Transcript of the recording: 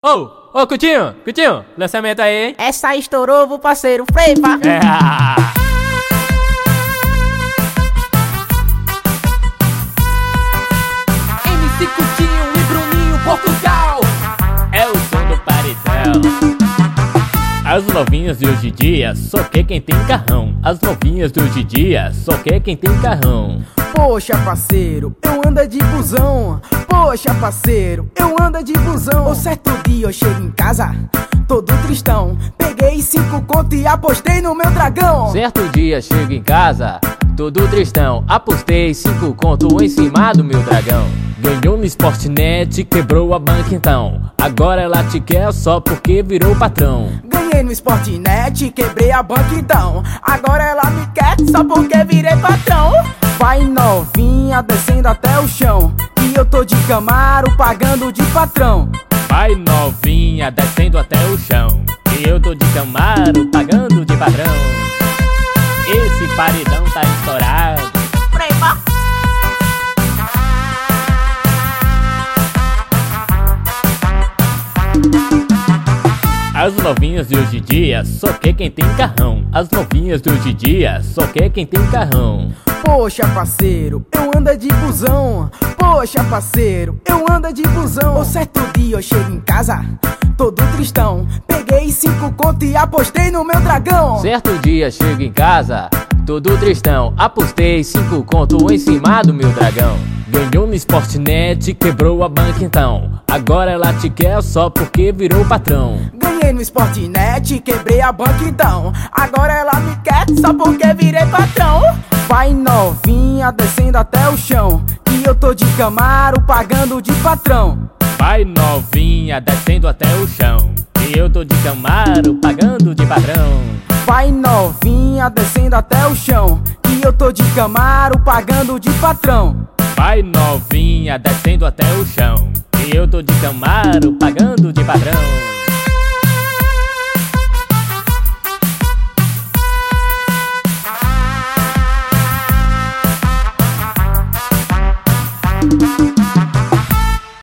Ô, Coutinho, lançamento aí, hein? Essa estourou, vou parceiro, frepa. MC Coutinho e Bruninho Portugal é o som do paredão. As novinhas de hoje em dia só quer quem tem carrão. As novinhas de hoje em dia só quer quem tem carrão. Poxa parceiro, eu ando de busão. Poxa parceiro, eu ando de busão. Um certo dia eu chego em casa, todo tristão. Peguei 5 conto e apostei no meu dragão. Certo dia chego em casa, todo tristão. Apostei 5 conto em cima do meu dragão. Ganhou no Sportnet, quebrou a banca então. Agora ela te quer só porque virou patrão. Ganhei no Sportnet, quebrei a banca então. Agora ela me quer só porque virei patrão. Vai novinha descendo até o chão, e eu tô de Camaro pagando de patrão. Vai novinha descendo até o chão, e eu tô de Camaro pagando de patrão. Esse paredão tá estourado. Frepa. As novinhas de hoje em dia só quer quem tem carrão. As novinhas de hoje em dia só quer quem tem carrão. Poxa parceiro, eu ando de busão. Poxa parceiro, eu ando de busão. Um certo dia eu chego em casa, todo tristão. Peguei 5 conto e apostei no meu dragão. Certo dia chego em casa, todo tristão. Apostei 5 conto em cima do meu dragão. Ganhou no Sportnet, quebrou a banca então. Agora ela te quer só porque virou patrão. Ganhei no Sportnet, quebrei a banca então. Agora ela me quer só porque virei patrão. Vai novinha descendo até o chão, e eu tô de Camaro pagando de patrão. Vai novinha descendo até o chão, e eu tô de Camaro pagando de patrão. Vai novinha descendo até o chão, e eu tô de Camaro pagando de patrão. Vai novinha descendo até o chão, e eu tô de Camaro pagando de patrão.